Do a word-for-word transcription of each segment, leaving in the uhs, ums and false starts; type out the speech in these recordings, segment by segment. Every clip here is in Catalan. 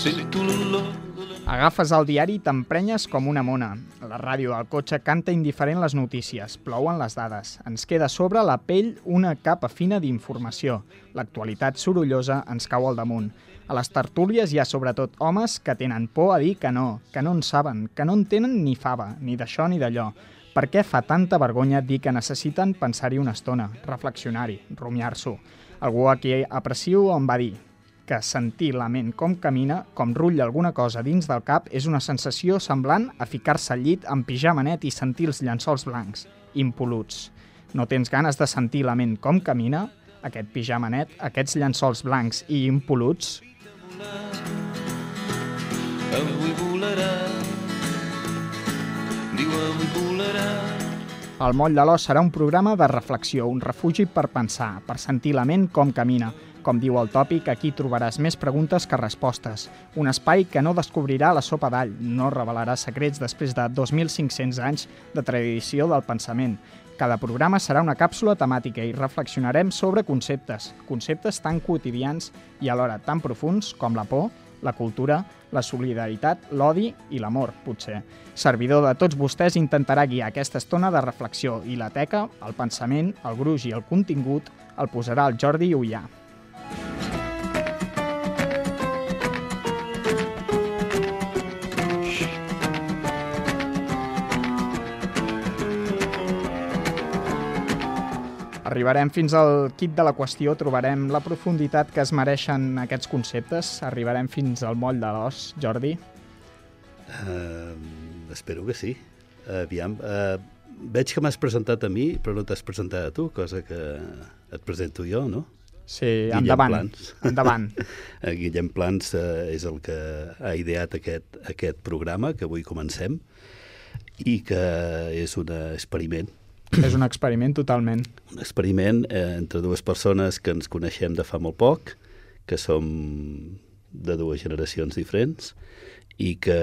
sento l'olor. Agafes el diari i t'emprenyes com una mona. La ràdio del cotxe canta indiferent les notícies, plouen les dades. Ens queda a sobre la pell una capa fina d'informació. L'actualitat sorollosa ens cau al damunt. A les tertúlies hi ha sobretot homes que tenen por a dir que no, que no en saben, que no en tenen ni fava, ni d'això ni d'allò. Per què fa tanta vergonya dir que necessiten pensar-hi una estona, reflexionar-hi, rumiar-s'ho? Algú a qui aprecio em va dir que sentir la ment com camina, com rutlla alguna cosa dins del cap, és una sensació semblant a ficar-se al llit amb pijama net i sentir els llençols blancs, impoluts. No tens ganes de sentir la ment com camina? Aquest pijama net, aquests llençols blancs i impoluts? Avui volarà, diu avui volarà. El Moll de l'Os serà un programa de reflexió, un refugi per pensar, per sentir la ment com camina. Com diu el tòpic, aquí trobaràs més preguntes que respostes. Un espai que no descobrirà la sopa d'all, no revelarà secrets després de dos mil cinc-cents anys de tradició del pensament. Cada programa serà una càpsula temàtica i reflexionarem sobre conceptes, conceptes tan quotidians i alhora tan profuns com la por, la cultura, la solidaritat, l'odi i l'amor, potser. Servidor de tots vostès intentarà guiar aquesta estona de reflexió i la teca, el pensament, el gruix i el contingut el posarà el Jordi Ullà. Arribarem fins al quid de la qüestió, trobarem la profunditat que es mereixen aquests conceptes, arribarem fins al moll de l'os, Jordi? Uh, espero que sí. Uh, aviam, uh, veig que m'has presentat a mi, però no t'has presentat a tu, cosa que et presento jo, no? Sí, Guillem endavant, Plans. endavant. Guillem Plans uh, és el que ha ideat aquest, aquest programa, que avui comencem, i que és un experiment. És un experiment totalment. Un experiment eh, entre dues persones que ens coneixem de fa molt poc, que som de dues generacions diferents i que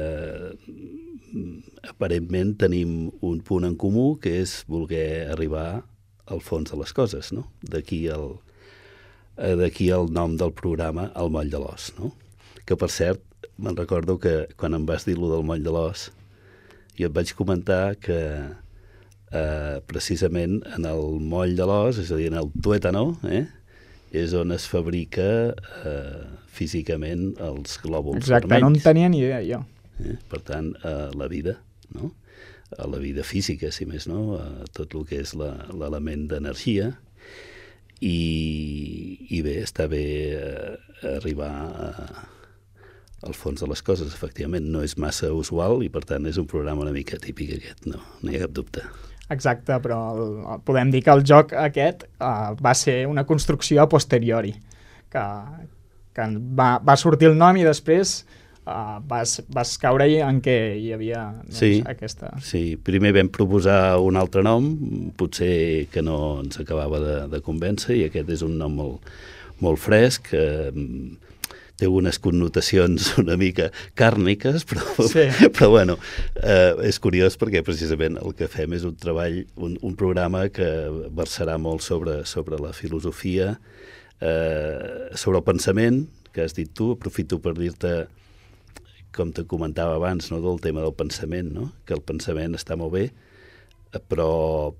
aparentment tenim un punt en comú, que és voler arribar al fons de les coses, no? D'aquí el, eh, d'aquí el nom del programa, El Moll de l'Os, no? Que, per cert, me'n recordo que quan em vas dir lo del Moll de l'Os, jo et vaig comentar que Uh, precisament en el moll de l'os, és a dir, en el tuètano, eh, és on es fabrica uh, físicament els glòbuls Exacte, vermells. no en tenia ni idea jo. Eh? Per tant, uh, la vida, no? Uh, la vida física, si més no, uh, tot el que és l'element d'energia, i, i bé, està bé uh, arribar a, al fons de les coses, efectivament. No és massa usual i, per tant, és un programa una mica típic aquest, no, no hi ha cap dubte. Exacte, però el, el, podem dir que el joc aquest uh, va ser una construcció a posteriori, que, que va, va sortir el nom i després uh, vas, vas caure-hi en què hi havia doncs, sí, aquesta... Sí, primer vam proposar un altre nom, potser que no ens acabava de, de convèncer, i aquest és un nom molt, molt fresc, eh, té unes connotacions una mica càrniques, però, sí. però bueno, eh, és curiós perquè precisament el que fem és un treball, un, un programa que versarà molt sobre, sobre la filosofia, eh, sobre el pensament, que has dit tu. Aprofito per dir-te, com te comentava abans, no, del tema del pensament, no? Que el pensament està molt bé, però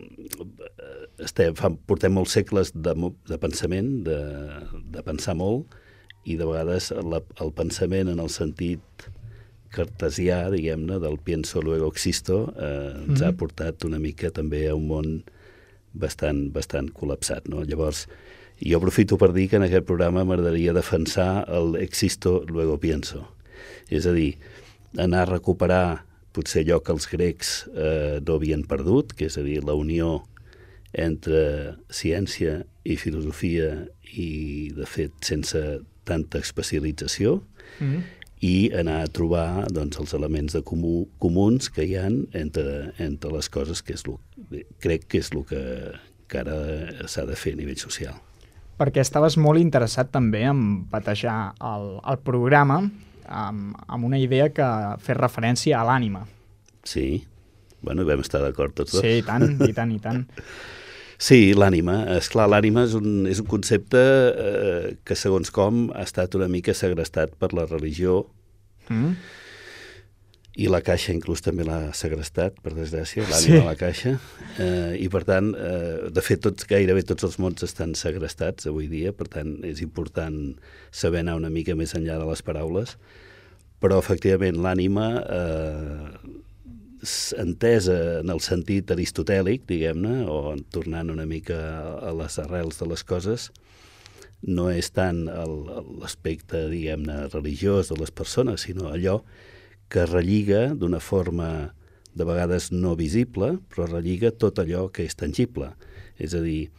estem, fa, portem molts segles de, de pensament, de, de pensar molt, i de vegades la, el pensament en el sentit cartesià, diguem-ne, del pienso luego existo, eh, ens mm-hmm. ha portat una mica també a un món bastant, bastant col·lapsat, no? Llavors, jo aprofito per dir que en aquest programa m'agradaria defensar el existo luego pienso. És a dir, anar a recuperar potser allò que els grecs eh, no havien perdut, que és a dir, la unió entre ciència i filosofia i, de fet, sense tanta especialització, mm-hmm. i anar a trobar doncs, els elements de comú, comuns que hi ha entre, entre les coses, que és lo, crec que és el que, que ara s'ha de fer a nivell social. Perquè estaves molt interessat també en batejar el, el programa amb, amb una idea que fes referència a l'ànima. Sí, bueno, vam estar d'acord tots dos. Sí, i tant, i tant, i tant. Sí, l'ànima. Esclar, l'ànima és un, és un concepte eh, que, segons com, ha estat una mica segrestat per la religió, Mm. i la Caixa inclús també l'ha segrestat, per desgràcia, l'ànima Sí. de la Caixa. Eh, I, per tant, eh, de fet, tots, gairebé tots els mots estan segrestats avui dia, per tant, és important saber anar una mica més enllà de les paraules, però, efectivament, l'ànima, eh, entesa en el sentit aristotèlic, diguem-ne, o tornant una mica a les arrels de les coses, no és tant l'aspecte, diguem-ne, religiós de les persones, sinó allò que relliga d'una forma de vegades no visible, però relliga tot allò que és tangible. És a dir,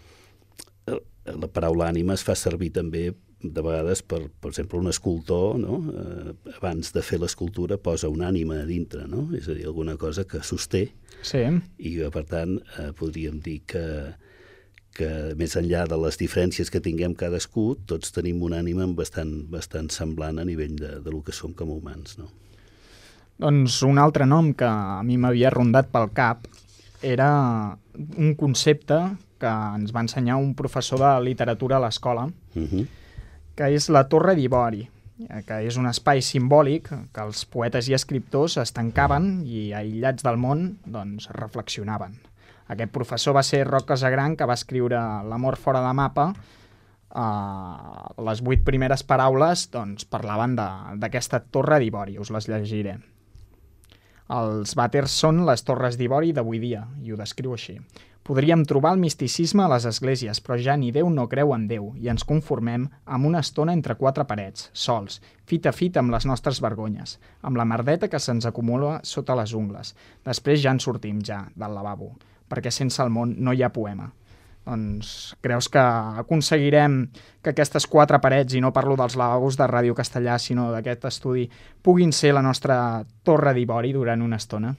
la paraula ànima es fa servir també de vegades per, per exemple, un escultor, no? Eh, abans de fer l'escultura posa una ànima a dintre, no? És a dir, alguna cosa que sosté, Sí. i per tant eh, podríem dir que que més enllà de les diferències que tinguem cadascú, tots tenim una ànima bastant, bastant semblant a nivell de, de lo que som com a humans, no? Doncs un altre nom que a mi m'havia rondat pel cap era un concepte que ens va ensenyar un professor de literatura a l'escola, Uh-huh. que és la Torre d'Ivori, que és un espai simbòlic que els poetes i escriptors es tancaven i, aïllats del món, doncs, reflexionaven. Aquest professor va ser Roc Casagran, que va escriure L'amor fora de mapa. Uh, les vuit primeres paraules doncs, parlaven d'aquesta torre d'Ivori, us les llegiré. Els vàters són les torres d'Ivori d'avui dia, i ho descriu així. Podríem trobar el misticisme a les esglésies, però ja ni Déu no creu en Déu, i ens conformem amb una estona entre quatre parets, sols, fit a fit amb les nostres vergonyes, amb la merdeta que se'ns acumula sota les ungles. Després ja en sortim, ja, del lavabo, perquè sense el món no hi ha poema. Doncs creus que aconseguirem que aquestes quatre parets, i no parlo dels lavabos de Ràdio Castellà, sinó d'aquest estudi, puguin ser la nostra torre d'Ivori durant una estona?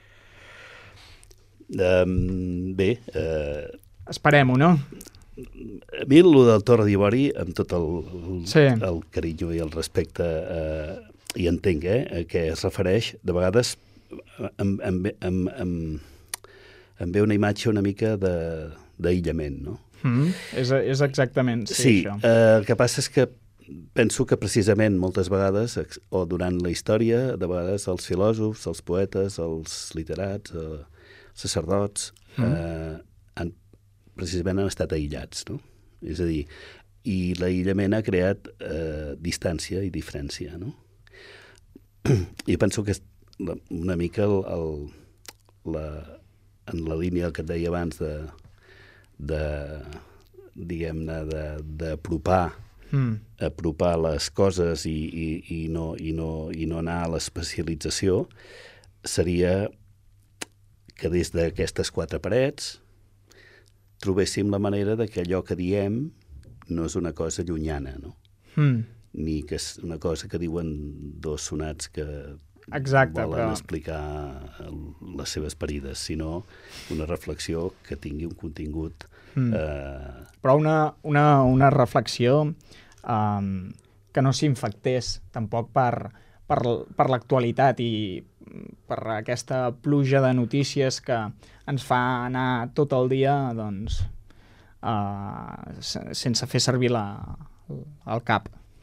Um, bé, uh, esperem-ho, no? A mi el del Torre d'Ivori, amb tot el, el, sí. el carinyo i el respecte, eh, i entenc eh, que es refereix, de vegades em, em, em, em, em ve una imatge una mica d'aïllament, no? Mm, és, és exactament, sí, sí això. Eh, el que passa és que penso que precisament moltes vegades, o durant la història, de vegades els filòsofs, els poetes, els literats, els sacerdots, mm. eh, han, precisament han estat aïllats, no? És a dir, i l'aïllament ha creat eh, distància i diferència, no? I penso que és una mica el, el, la, en la línia que et deia abans de, de diguem-ne, d'apropar mm. apropar les coses i, i, i, no, i, no, i no anar a l'especialització, seria que des d'aquestes quatre parets trobéssim la manera de que allò que diem no és una cosa llunyana, no? Mm. Ni que és una cosa que diuen dos sonats que Exacte, volen però... explicar les seves parides, sinó una reflexió que tingui un contingut... Mm. Eh... Però una, una, una reflexió um, que no s'infectés tampoc per, per, per l'actualitat i per aquesta pluja de notícies que ens fa anar tot el dia doncs, uh, sense fer servir la, el cap.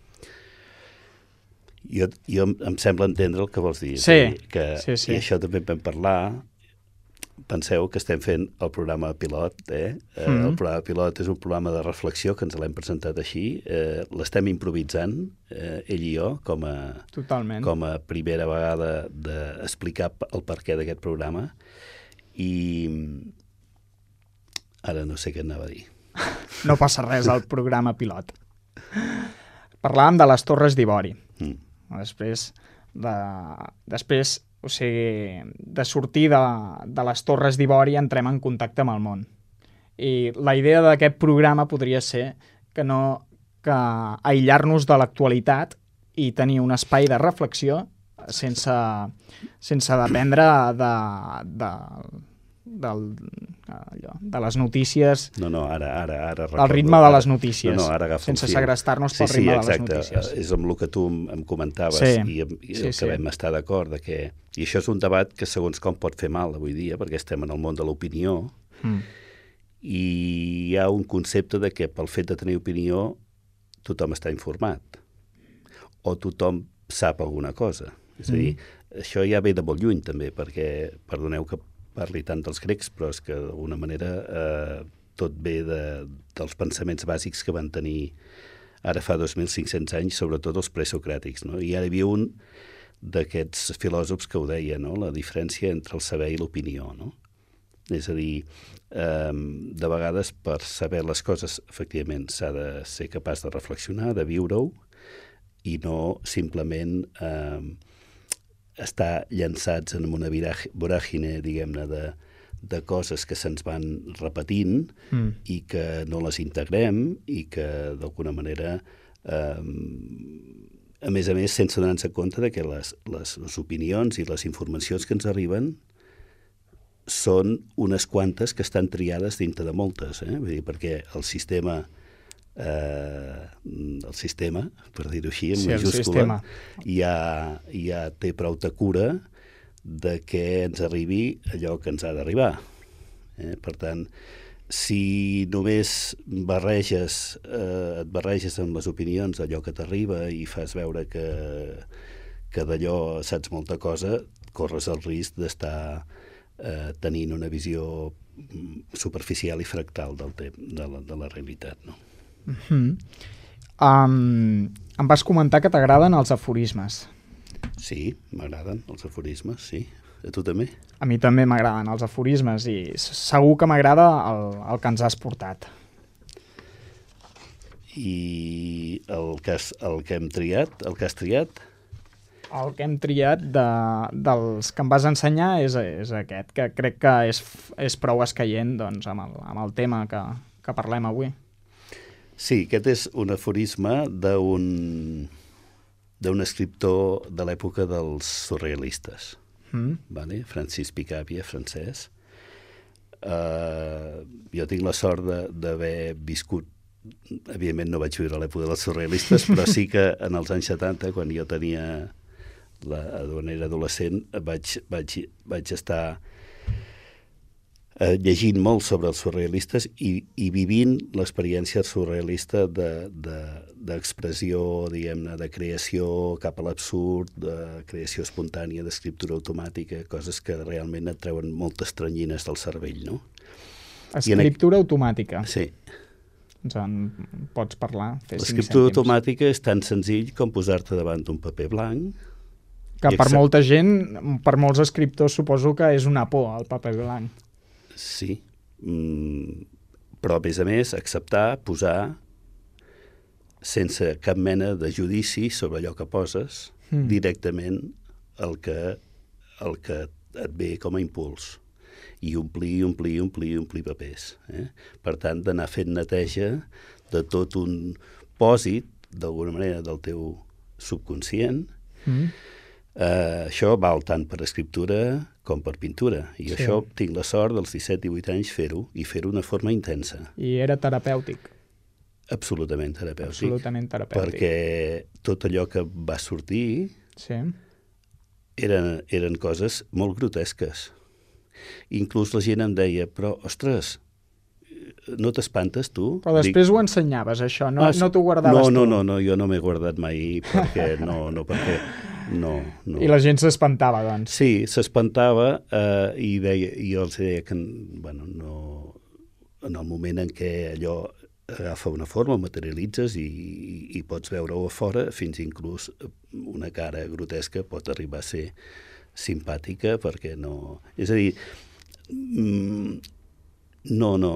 Jo, jo em sembla entendre el que vols dir. Sí, dir que, sí, sí. I això també en vam parlar. Penseu que estem fent el programa pilot. Eh? Mm -hmm. El programa pilot és un programa de reflexió que ens l'hem presentat així. Eh, L'estem improvisant, eh, ell i jo, com a, Totalment. com a primera vegada d'explicar el perquè d'aquest programa. I ara no sé què anava a dir. No passa res al programa pilot. Parlàvem de les Torres d'Ivori. Mm. Després, de, després o sigui, de sortir de, de les Torres d'Ivori entrem en contacte amb el món. I la idea d'aquest programa podria ser que no que aïllar-nos de l'actualitat i tenir un espai de reflexió sense, sense dependre de, de, del, allò, de les notícies, no, no, ara, ara, ara el ritme de les notícies, no, no, ara sense segrestar-nos pel sí, ritme sí, de les notícies. És amb el que tu em comentaves sí, i, i sí, el que sí. vam estar d'acord, de que... I això és un debat que segons com pot fer mal avui dia, perquè estem en el món de l'opinió, mm. i hi ha un concepte de que pel fet de tenir opinió tothom està informat o tothom sap alguna cosa. És a dir, mm. això ja ve de molt lluny també, perquè, perdoneu que parli tant dels grecs, però és que d'alguna manera eh, tot ve de, dels pensaments bàsics que van tenir ara fa dos mil cinc-cents anys, sobretot els presocràtics, no? I ara hi havia un d'aquests filòsofs que ho deia, no? La diferència entre el saber i l'opinió, no? És a dir, eh, de vegades per saber les coses, efectivament, s'ha de ser capaç de reflexionar, de viure-ho, i no simplement eh, estar llançats en una voràgine, diguem-ne, de, de coses que se'ns van repetint mm. i que no les integrem i que d'alguna manera, eh, a més a més, sense donar-nos compte de que les, les, les opinions i les informacions que ens arriben són unes quantes que estan triades dintre de moltes, eh? Vull dir, perquè el sistema, eh, el sistema, per dir-ho així, en sí, majúscula, ja, ja té prou de cura de que ens arribi allò que ens ha d'arribar. Eh? Per tant, si només barreges, eh, et barreges amb les opinions allò que t'arriba i fas veure que, que d'allò saps molta cosa, corres el risc d'estar eh, tenint una visió superficial i fractal del te de, la, de la realitat. No? Mm-hmm. um, em vas comentar que t'agraden els aforismes. Sí, m'agraden els aforismes, sí. A tu també? A mi també m'agraden els aforismes i segur que m'agrada el, el que ens has portat. I el que, has, el que hem triat, el que has triat? El que hem triat de, dels que em vas ensenyar és, és aquest, que crec que és, és prou escaient doncs, amb, el, amb el tema que, que parlem avui. Sí, aquest és un aforisme d'un d'un escriptor de l'època dels surrealistes, mm. vale? Francis Picabia, francès. Uh, jo tinc la sort d'haver viscut, evidentment no vaig viure a l'època dels surrealistes, però sí que en els anys setanta, quan jo tenia la, quan era adolescent, vaig, vaig, vaig estar eh, llegint molt sobre els surrealistes i, i vivint l'experiència surrealista de, de, d'expressió, diguem-ne, de creació cap a l'absurd, de creació espontània, d'escriptura automàtica, coses que realment et treuen moltes tranyines del cervell, no? Escriptura automàtica. Sí. Doncs en pots parlar, fer cinc cèntims. L'escriptura automàtica és tan senzill com posar-te davant d'un paper blanc. Que per molta gent, per molts escriptors, suposo que és una por, el paper blanc. Sí, mm, però a més a més acceptar, posar, sense cap mena de judici sobre allò que poses, mm. directament el que, el que et ve com a impuls. I omplir, omplir, omplir, omplir papers. Eh? Per tant, d'anar fent neteja de tot un pòsit, d'alguna manera, del teu subconscient. Mm. Uh, això val tant per escriptura com per pintura. I sí. Això tinc la sort dels disset divuit anys fer-ho, i fer-ho d'una forma intensa. I era terapèutic. Absolutament terapèutic. Absolutament terapèutic. Perquè tot allò que va sortir sí. eren, eren coses molt grotesques. Inclús la gent em deia, però, ostres, no t'espantes, tu? Però després Dic... ho ensenyaves, això, no, ah, no t'ho guardaves no, tu? No, no, no, jo no m'he guardat mai, perquè no, no, perquè... No, no. I la gent s'espantava, doncs? Sí, s'espantava eh, i, deia, i jo els deia que, bueno, no, en el moment en què allò agafa una forma, materialitzes i, i, i pots veure-ho a fora, fins inclús una cara grotesca pot arribar a ser simpàtica, perquè no... És a dir, mm, no, no,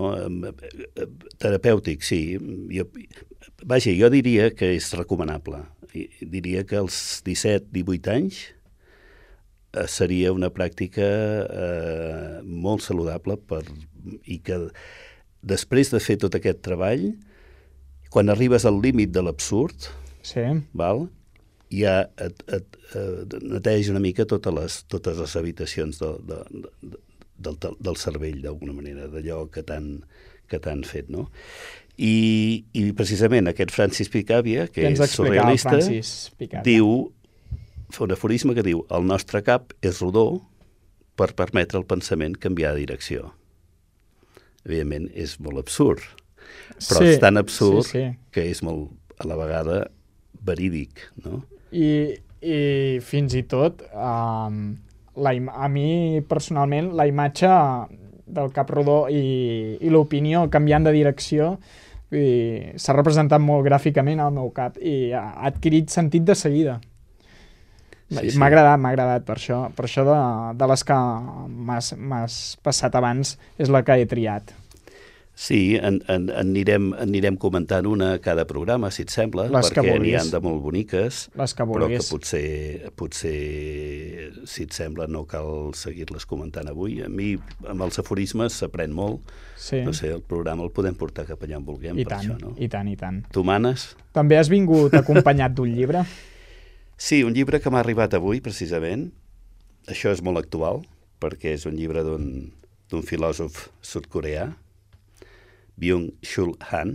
terapèutic, sí. Jo, vaja, jo diria que és recomanable. Diria que als disset divuit anys eh, seria una pràctica eh, molt saludable per, i que després de fer tot aquest treball, quan arribes al límit de l'absurd, sí. val, ja et, et, et neteja una mica totes les, totes les habitacions de, de, de, del, del cervell, d'alguna manera, d'allò que t'han que t'han fet, no? I, i precisament aquest Francis Picabia, que és surrealista, diu, fa un aforisme que diu, el nostre cap és rodó per permetre al pensament canviar de direcció. Evidentment, és molt absurd, però Sí, és tan absurd sí, sí. que és molt, a la vegada, verídic, no? I, i fins i tot, um, la im- a mi personalment, la imatge del cap rodó i, i l'opinió canviant de direcció vull dir, s'ha representat molt gràficament al meu cap i ha adquirit sentit de seguida. Sí, sí. M'ha agradat, m'ha agradat, per això, per això de, de les que m'has m'has passat abans és la que he triat. Sí, en, en, en anirem, anirem comentant una a cada programa, si et sembla, Les que perquè n'hi vulguis. ha de molt boniques, Les que però que vulguis. potser, potser, si et sembla, no cal seguir-les comentant avui. A mi, amb els aforismes, s'aprèn molt. Sí. No sé, el programa el podem portar cap allà on vulguem, I per tant, això, no? i tant, i tant. Tu manes? També has vingut acompanyat d'un llibre? Sí, un llibre que m'ha arribat avui, precisament. Això és molt actual, perquè és un llibre d'un d'un filòsof sud-coreà, Byung-Chul Han,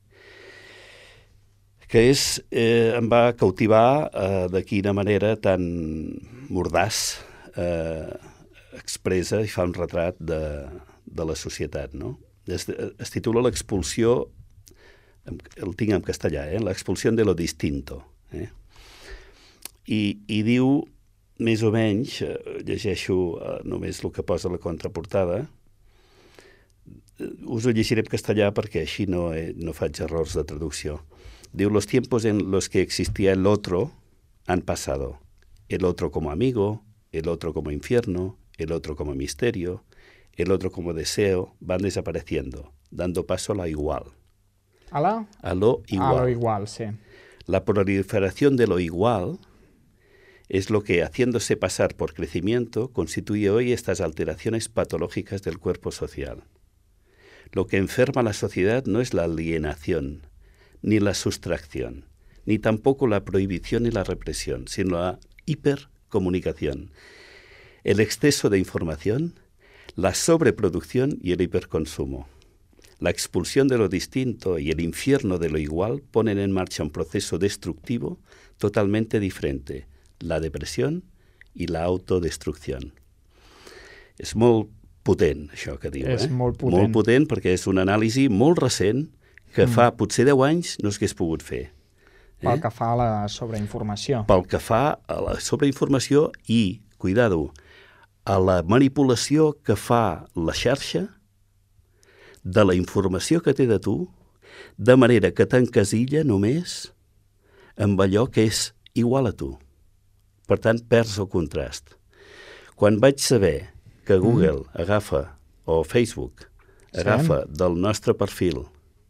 que és, eh, em va cautivar eh, de quina manera tan mordaç eh, expressa i fa un retrat de, de la societat, no? Es, es titula L'expulsió, el tinc en castellà, eh? L'expulsió de lo distinto. Eh? I, I diu, més o menys, eh, llegeixo eh, només el que posa a la contraportada, us ho llegiré en castellà perquè així no, eh, no faig errors de traducció. Diu, los tiempos en los que existía el otro han pasado. El otro como amigo, el otro como infierno, el otro como misterio, el otro como deseo, van desapareciendo, dando paso a lo igual. A la? A lo igual. A lo igual, sí. La proliferación de lo igual es lo que, haciéndose pasar por crecimiento, constituye hoy estas alteraciones patológicas del cuerpo social. Lo que enferma a la sociedad no es la alienación, ni la sustracción, ni tampoco la prohibición y la represión, sino la hipercomunicación, el exceso de información, la sobreproducción y el hiperconsumo. La expulsión de lo distinto y el infierno de lo igual ponen en marcha un proceso destructivo totalmente diferente, la depresión y la autodestrucción. És molt potent, això que diu. És eh? molt potent. Molt potent perquè és una anàlisi molt recent que mm. fa potser deu anys no s'hagués pogut fer. Pel Eh? que fa a la sobreinformació. Pel que fa a la sobreinformació i, cuidado, a la manipulació que fa la xarxa de la informació que té de tu, de manera que t'encasilla només amb allò que és igual a tu. Per tant, perds el contrast. Quan vaig saber que Google mm. agafa, o Facebook, agafa sí. del nostre perfil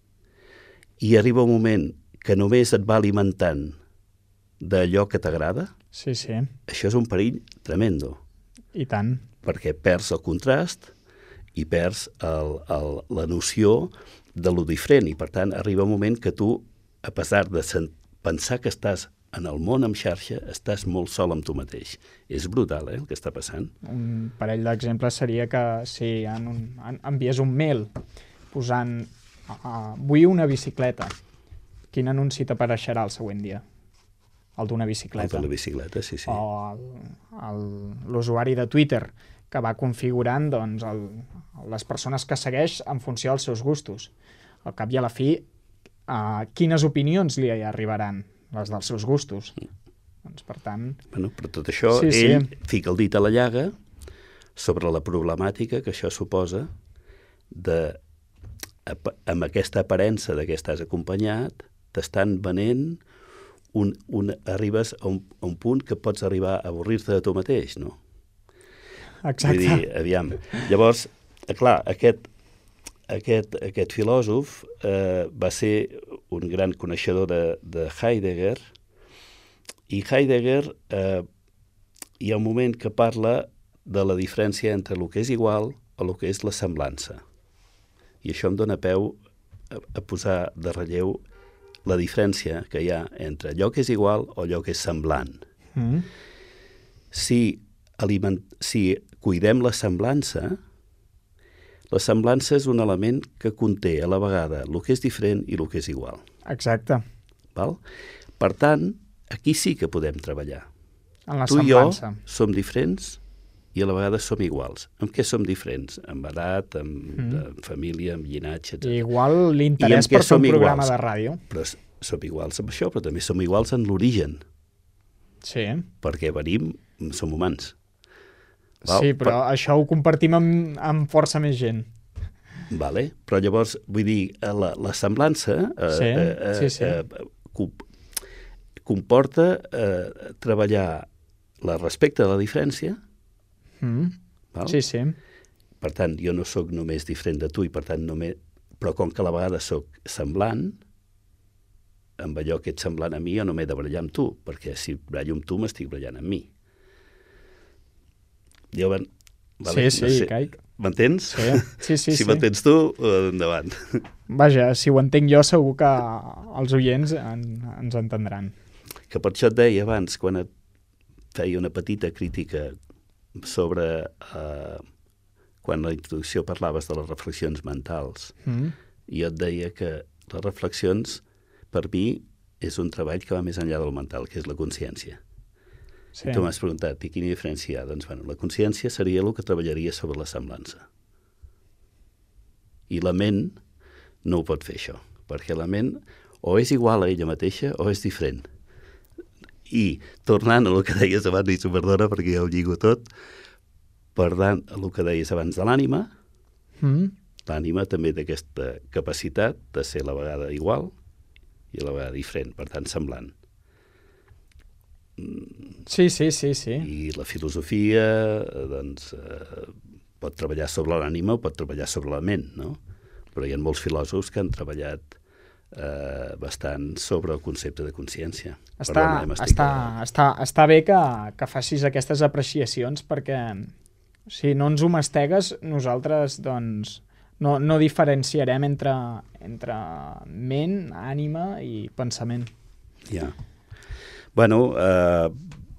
i arriba un moment que només et va alimentant d'allò que t'agrada, Sí, sí, això és un perill tremendo, i tant. perquè perds el contrast i perds el, el, la noció de lo diferent, i per tant arriba un moment que tu, a pesar de sen- pensar que estàs en el món amb xarxa, estàs molt sol amb tu mateix. És brutal, eh, el que està passant. Un parell d'exemples seria que si en un, en, envies un mail posant uh, vull una bicicleta, quin anunci t'apareixerà el següent dia? El d'una El bicicleta. de la bicicleta, sí, sí. O el- el- l'usuari de Twitter que va configurant doncs, el, les persones que segueix en funció dels seus gustos. Al cap i a la fi, uh, quines opinions li arribaran? Les dels seus gustos. Doncs, per tant... Bueno, però tot això, Sí, sí. ell fica el dit a la llaga sobre la problemàtica que això suposa de, ap- amb aquesta aparença de què estàs acompanyat, t'estan venent, un, un, arribes a un, a un punt que pots arribar a avorrir-te de tu mateix, no? Exacte. Vull dir, aviam. Llavors, eh, clar, aquest, aquest, aquest filòsof eh, va ser un gran coneixedor de, de Heidegger, i Heidegger eh, hi ha un moment que parla de la diferència entre el que és igual o el que és la semblança. I això em dóna peu a, a posar de relleu la diferència que hi ha entre allò que és igual o allò que és semblant. Mm. Si, aliment, si cuidem la semblança, la semblança és un element que conté a la vegada el que és diferent i el que és igual. Exacte. Val? Per tant, aquí sí que podem treballar. En la Tu i jo semblança. som diferents i a la vegada som iguals. En què som diferents? En edat, en, Mm. en família, en llinatge, etcètera. I igual I l'interès en què per fer un som programa iguals? de ràdio. Però s- som iguals amb això, però també som iguals en l'origen, Sí, perquè venim, som humans. Val? sí però això ho compartim amb, amb força més gent. Vale? Però llavors, vull dir, eh, la, la semblança eh, Sí, eh, sí, sí. Eh, comp- comporta eh, treballar la respecte de la diferència. Mm. Val? Sí, sí. Per tant, jo no sóc només diferent de tu i per tant només... Però com que a la vegada sóc semblant, amb allò que ets semblant a mi jo no m'he de barallar amb tu, perquè si barallo amb tu m'estic barallant amb mi. Jo, ben... Sí, sí, caic. M'entens? Sí, sí, sí. si sí. m'entens tu, eh, endavant. Vaja, si ho entenc jo, segur que els oients en, ens entendran. Que per això et deia abans, quan et feia una petita crítica sobre eh, quan a la introducció parlaves de les reflexions mentals, Mm. i jo et deia que les reflexions, per mi, és un treball que va més enllà del mental, que és la consciència. Sí. I tu m'has preguntat, i quina diferència hi ha? Doncs, bueno, la consciència seria el que treballaria sobre la semblança. I la ment no ho pot fer, això, perquè la ment o és igual a ella mateixa o és diferent. I, tornant a el que deies abans, i perdona perquè ja ho lligo tot, per tant, a el que deies abans de l'ànima, Mm. l'ànima també té aquesta capacitat de ser a la vegada igual i a la vegada diferent, per tant, semblant. Sí, sí, sí, sí. I la filosofia, eh, doncs, eh, pot treballar sobre l'ànima o pot treballar sobre la ment, no? Però hi ha molts filòsofs que han treballat eh, bastant sobre el concepte de consciència. Està, Perdona, eh, m'estic- està, està, està bé que, que facis aquestes apreciacions perquè si no ens ho mastegues, nosaltres doncs, no, no diferenciarem entre, entre ment, ànima i pensament. Ja. Bueno, eh,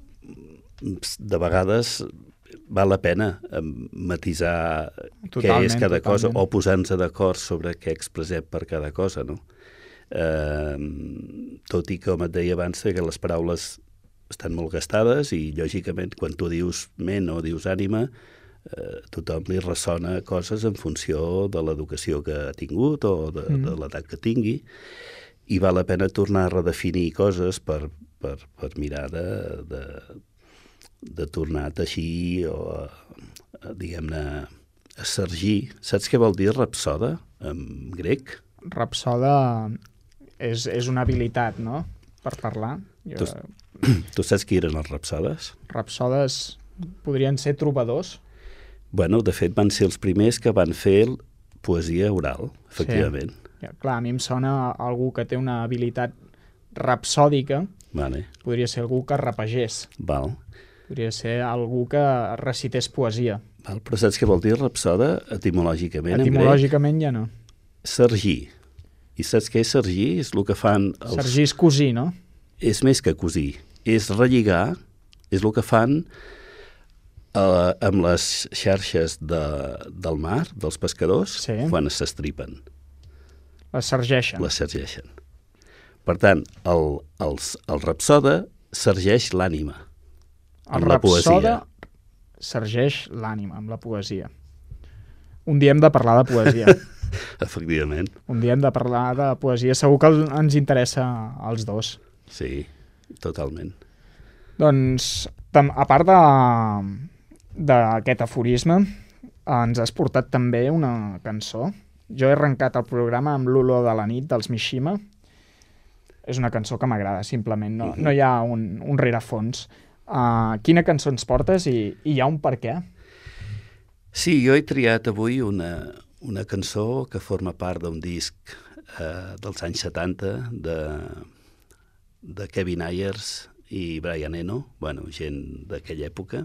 de vegades val la pena eh, matisar què Totalment, és cada cosa totalment. o posar-nos d'acord sobre què expressem per cada cosa, no? Eh, tot i que, com et deia abans, que les paraules estan molt gastades i, lògicament, quan tu dius ment o dius ànima, eh, tothom li ressona coses en funció de l'educació que ha tingut o de, Mm. de l'edat que tingui, i val la pena tornar a redefinir coses per, per, per mirar de, de, de tornar a teixir o, a, a, diguem-ne, a sergir. Saps què vol dir rapsoda en grec? Rapsoda és, és una habilitat, no?, per parlar. Jo, Tu, tu saps qui eren els rapsodes? rapsodes podrien ser trobadors. Bueno, de fet, van ser els primers que van fer poesia oral, efectivament. Ja, clar, a mi em sona algú que té una habilitat rapsòdica, Vale, podria ser algú que rapegés, val. podria ser algú que recités poesia. val. Però saps què vol dir rapsoda etimològicament en grec? Etimològicament ja no. Sergir. I saps què és sergir? És el que fan els... Sergir és cosir, no? És més que cosir. És relligar, és el que fan eh, amb les xarxes de, del mar, dels pescadors, Sí. quan s'estripen, Les sergeixen. les sergeixen. Per tant, el, els, el rapsoda sergeix l'ànima El amb la rapsoda poesia. sergeix l'ànima amb la poesia. Un dia hem de parlar de poesia. Efectivament, Un dia hem de parlar de poesia. Segur que el- ens interessa als dos. sí, totalment. Doncs, tam, a part de d'aquest aforisme, ens has portat també una cançó. Jo he arrencat el programa amb l'olor de la nit dels Mishima. És una cançó que m'agrada, simplement. No, no hi ha un, un rerefons. Uh, quina cançó ens portes i, i hi ha un per què? Sí, jo he triat avui una, una cançó que forma part d'un disc eh, dels anys setanta de, de Kevin Ayers i Brian Eno, bueno, gent d'aquella època.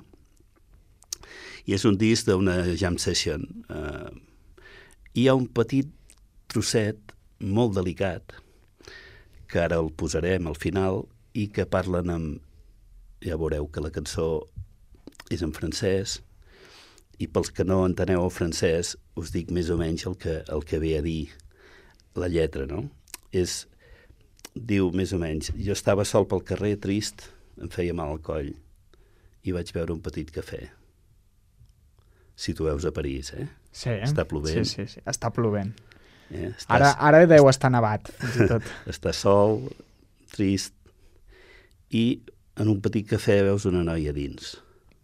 I és un disc d'una jam session. Eh, hi ha un petit trosset molt delicat que ara el posarem al final i que parlen amb... Ja veureu que la cançó és en francès i pels que no enteneu el francès us dic més o menys el que, el que ve a dir la lletra, no? És, diu més o menys, jo estava sol pel carrer trist, em feia mal al coll i vaig veure un petit cafè. si tu veus a París, eh? Sí, Està plovent. Sí, sí, sí. Està plovent. Eh? Estàs, Ara, ara deu estar nevat, fins i tot. Està sol, trist, i en un petit cafè veus una noia dins.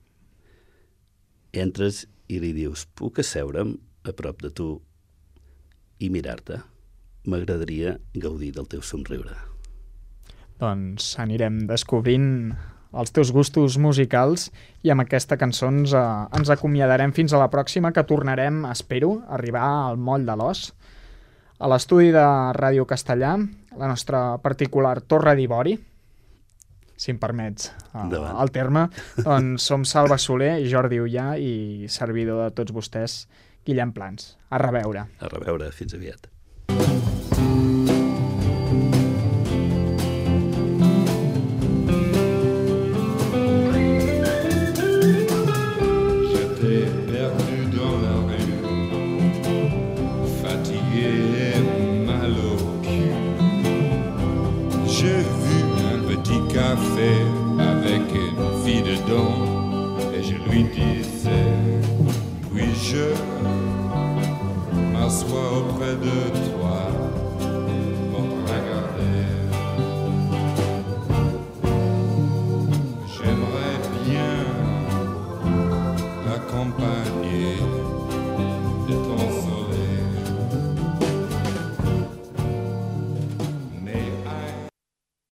Entres i li dius, puc asseure'm a prop de tu i mirar-te? M'agradaria gaudir del teu somriure. Doncs anirem descobrint els teus gustos musicals i amb aquesta cançó ens, eh, ens acomiadarem fins a la pròxima, que tornarem, espero, a arribar al Moll de l'Os, a l'estudi de Ràdio Castellà, la nostra particular Torre d'Ivori, si em permets uh, el terme. Doncs som Salva Soler, Jordi Ullà i servidor de tots vostès, Guillem Plans. A reveure. A reveure, fins aviat. J'étais perdu dans la rue, fatigué et mal au cul. J'ai vu un petit café avec une fille dedans et je lui disais, puis-je m'assois auprès de toi pour te regarder. J'aimerais bien l'accompagner